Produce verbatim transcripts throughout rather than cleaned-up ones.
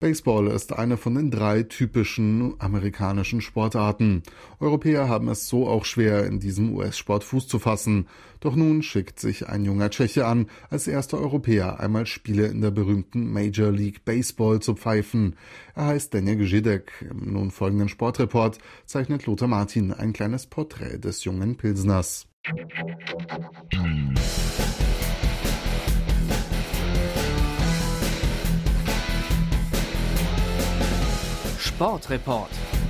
Baseball ist eine von den drei typischen amerikanischen Sportarten. Europäer haben es so auch schwer, in diesem U S-Sport Fuß zu fassen. Doch nun schickt sich ein junger Tscheche an, als erster Europäer einmal Spiele in der berühmten Major League Baseball zu pfeifen. Er heißt Deněk Židek. Im nun folgenden Sportreport zeichnet Lothar Martin ein kleines Porträt des jungen Pilsners. Sportreport.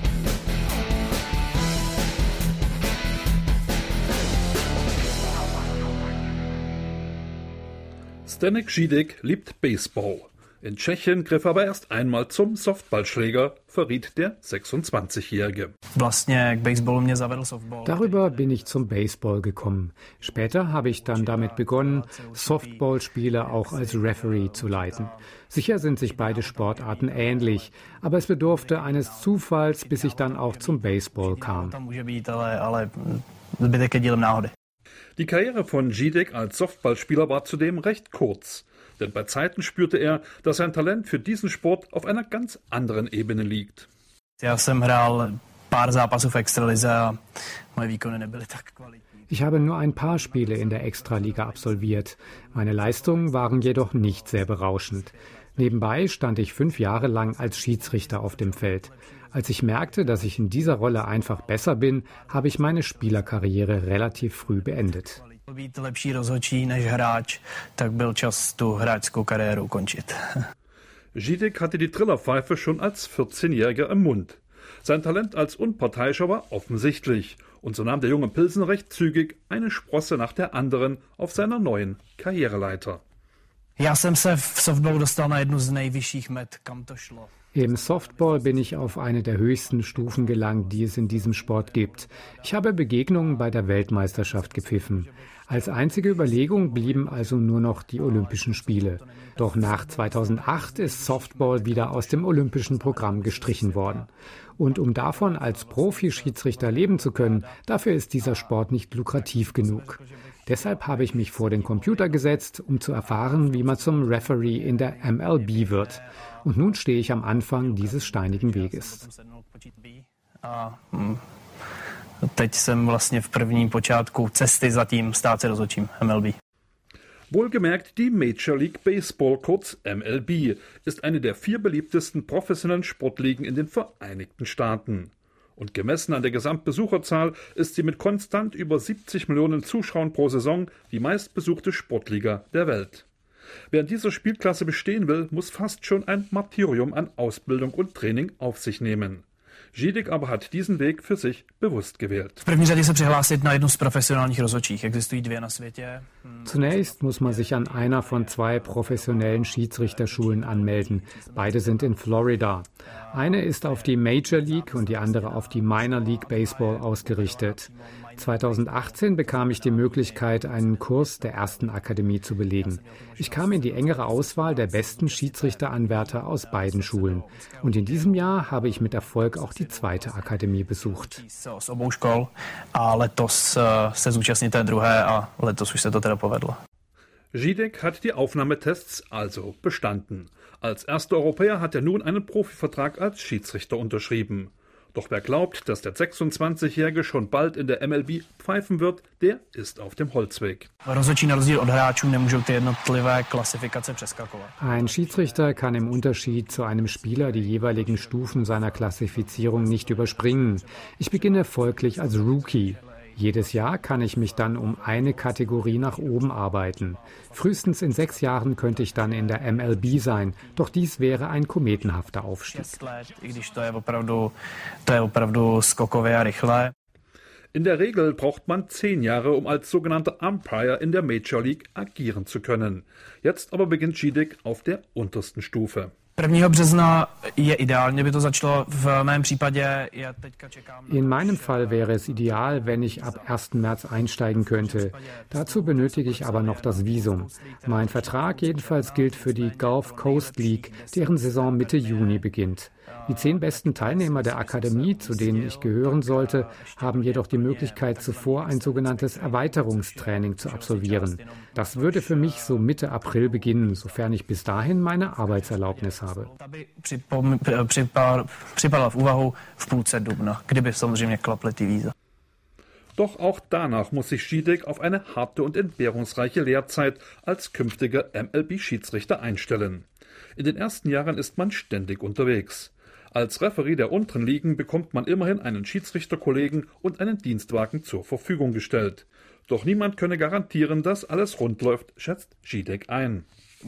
Deněk Židek liebt Baseball. In Tschechien griff er aber erst einmal zum Softballschläger, verriet der sechsundzwanzigjährige. Darüber bin ich zum Baseball gekommen. Später habe ich dann damit begonnen, Softballspiele auch als Referee zu leiten. Sicher sind sich beide Sportarten ähnlich, aber es bedurfte eines Zufalls, bis ich dann auch zum Baseball kam. Die Karriere von Židek als Softballspieler war zudem recht kurz. Denn bei Zeiten spürte er, dass sein Talent für diesen Sport auf einer ganz anderen Ebene liegt. Ich habe nur ein paar Spiele in der Extraliga absolviert. Meine Leistungen waren jedoch nicht sehr berauschend. Nebenbei stand ich fünf Jahre lang als Schiedsrichter auf dem Feld. Als ich merkte, dass ich in dieser Rolle einfach besser bin, habe ich meine Spielerkarriere relativ früh beendet. Židek hatte die Trillerpfeife schon als vierzehnjähriger im Mund. Sein Talent als Unparteiischer war offensichtlich und so nahm der junge Pilsen recht zügig eine Sprosse nach der anderen auf seiner neuen Karriereleiter. Im Softball bin ich auf eine der höchsten Stufen gelangt, die es in diesem Sport gibt. Ich habe Begegnungen bei der Weltmeisterschaft gepfiffen. Als einzige Überlegung blieben also nur noch die Olympischen Spiele. Doch nach zweitausendacht ist Softball wieder aus dem olympischen Programm gestrichen worden. Und um davon als Profi-Schiedsrichter leben zu können, dafür ist dieser Sport nicht lukrativ genug. Deshalb habe ich mich vor den Computer gesetzt, um zu erfahren, wie man zum Referee in der M L B wird. Und nun stehe ich am Anfang dieses steinigen Weges. Teď jsem vlastně v prvním počátku cesty za tím stát se rozhodčím M L B. Wohlgemerkt, die Major League Baseball, kurz M L B, ist eine der vier beliebtesten professionellen Sportligen in den Vereinigten Staaten. Und gemessen an der Gesamtbesucherzahl ist sie mit konstant über siebzig Millionen Zuschauern pro Saison die meistbesuchte Sportliga der Welt. Wer in dieser Spielklasse bestehen will, muss fast schon ein Martyrium an Ausbildung und Training auf sich nehmen. Židek aber hat diesen Weg für sich bewusst gewählt. Zunächst muss man sich an einer von zwei professionellen Schiedsrichterschulen anmelden. Beide sind in Florida. Eine ist auf die Major League und die andere auf die Minor League Baseball ausgerichtet. zweitausendachtzehn bekam ich die Möglichkeit, einen Kurs der ersten Akademie zu belegen. Ich kam in die engere Auswahl der besten Schiedsrichteranwärter aus beiden Schulen. Und in diesem Jahr habe ich mit Erfolg auch die zweite Akademie besucht. Židek hat die Aufnahmetests also bestanden. Als erster Europäer hat er nun einen Profivertrag als Schiedsrichter unterschrieben. Doch wer glaubt, dass der sechsundzwanzigjährige schon bald in der M L B pfeifen wird, der ist auf dem Holzweg. Ein Schiedsrichter kann im Unterschied zu einem Spieler die jeweiligen Stufen seiner Klassifizierung nicht überspringen. Ich beginne folglich als Rookie. Jedes Jahr kann ich mich dann um eine Kategorie nach oben arbeiten. Frühestens in sechs Jahren könnte ich dann in der M L B sein, doch dies wäre ein kometenhafter Aufstieg. In der Regel braucht man zehn Jahre, um als sogenannter Umpire in der Major League agieren zu können. Jetzt aber beginnt Židek auf der untersten Stufe. In meinem Fall wäre es ideal, wenn ich ab ersten März einsteigen könnte. Dazu benötige ich aber noch das Visum. Mein Vertrag jedenfalls gilt für die Gulf Coast League, deren Saison Mitte Juni beginnt. Die zehn besten Teilnehmer der Akademie, zu denen ich gehören sollte, haben jedoch die Möglichkeit, zuvor ein sogenanntes Erweiterungstraining zu absolvieren. Das würde für mich so Mitte April beginnen, sofern ich bis dahin meine Arbeitserlaubnis habe. habe. Doch auch danach muss sich Žídek auf eine harte und entbehrungsreiche Lehrzeit als künftiger M L B-Schiedsrichter einstellen. In den ersten Jahren ist man ständig unterwegs. Als Referee der unteren Ligen bekommt man immerhin einen Schiedsrichterkollegen und einen Dienstwagen zur Verfügung gestellt. Doch niemand könne garantieren, dass alles rund läuft, schätzt Žídek ein.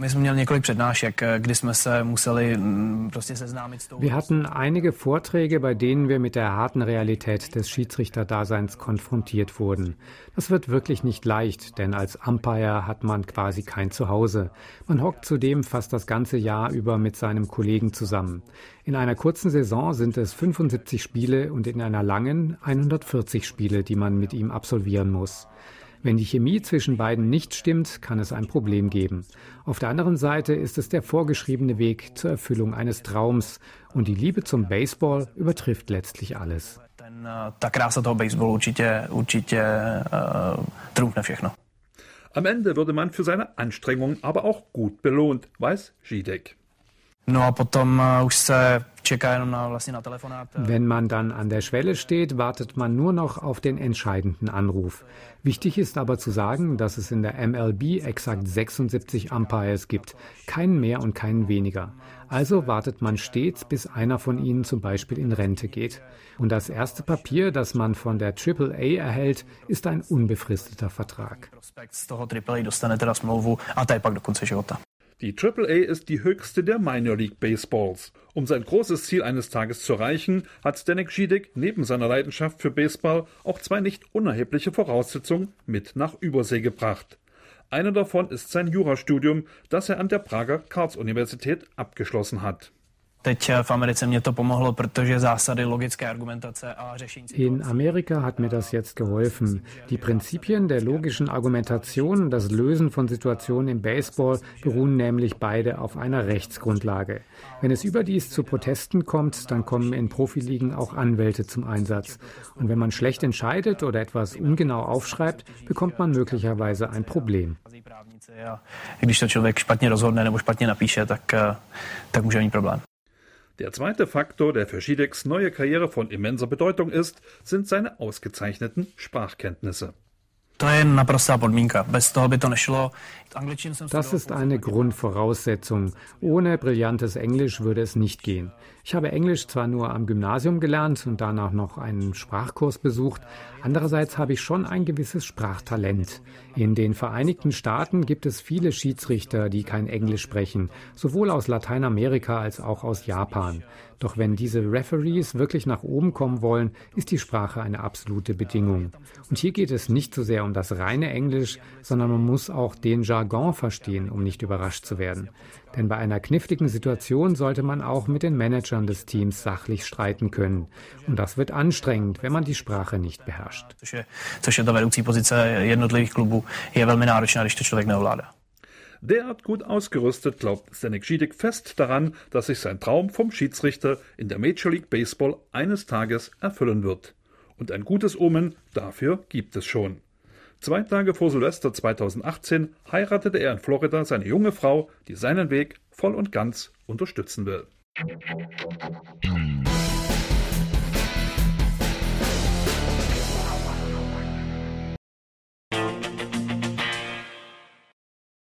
Wir hatten einige Vorträge, bei denen wir mit der harten Realität des Schiedsrichterdaseins konfrontiert wurden. Das wird wirklich nicht leicht, denn als Umpire hat man quasi kein Zuhause. Man hockt zudem fast das ganze Jahr über mit seinem Kollegen zusammen. In einer kurzen Saison sind es fünfundsiebzig Spiele und in einer langen hundertvierzig Spiele, die man mit ihm absolvieren muss. Wenn die Chemie zwischen beiden nicht stimmt, kann es ein Problem geben. Auf der anderen Seite ist es der vorgeschriebene Weg zur Erfüllung eines Traums. Und die Liebe zum Baseball übertrifft letztlich alles. Am Ende würde man für seine Anstrengungen aber auch gut belohnt, weiß Žídek. Wenn man dann an der Schwelle steht, wartet man nur noch auf den entscheidenden Anruf. Wichtig ist aber zu sagen, dass es in der M L B exakt sechsundsiebzig Umpires gibt, keinen mehr und keinen weniger. Also wartet man stets, bis einer von ihnen zum Beispiel in Rente geht. Und das erste Papier, das man von der Triple A erhält, ist ein unbefristeter Vertrag. Die Triple A ist die höchste der Minor League Baseballs. Um sein großes Ziel eines Tages zu erreichen, hat Zdeněk Žídek neben seiner Leidenschaft für Baseball auch zwei nicht unerhebliche Voraussetzungen mit nach Übersee gebracht. Eine davon ist sein Jurastudium, das er an der Prager Karls-Universität abgeschlossen hat. In Amerika hat mir das jetzt geholfen. Die Prinzipien der logischen Argumentation, das Lösen von Situationen im Baseball beruhen nämlich beide auf einer Rechtsgrundlage. Wenn es überdies zu Protesten kommt, dann kommen in Profiligen auch Anwälte zum Einsatz. Und wenn man schlecht entscheidet oder etwas ungenau aufschreibt, bekommt man möglicherweise ein Problem. Der zweite Faktor, der für Žídeks neue Karriere von immenser Bedeutung ist, sind seine ausgezeichneten Sprachkenntnisse. Das ist eine Grundvoraussetzung. Ohne brillantes Englisch würde es nicht gehen. Ich habe Englisch zwar nur am Gymnasium gelernt und danach noch einen Sprachkurs besucht, andererseits habe ich schon ein gewisses Sprachtalent. In den Vereinigten Staaten gibt es viele Schiedsrichter, die kein Englisch sprechen, sowohl aus Lateinamerika als auch aus Japan. Doch wenn diese Referees wirklich nach oben kommen wollen, ist die Sprache eine absolute Bedingung. Und hier geht es nicht so sehr um das reine Englisch, sondern man muss auch den Jargon verstehen, um nicht überrascht zu werden. Denn bei einer kniffligen Situation sollte man auch mit den Managern des Teams sachlich streiten können. Und das wird anstrengend, wenn man die Sprache nicht beherrscht. Derart gut ausgerüstet glaubt Zdeněk Žídek fest daran, dass sich sein Traum vom Schiedsrichter in der Major League Baseball eines Tages erfüllen wird. Und ein gutes Omen dafür gibt es schon. Zwei Tage vor Silvester zweitausendachtzehn heiratete er in Florida seine junge Frau, die seinen Weg voll und ganz unterstützen will.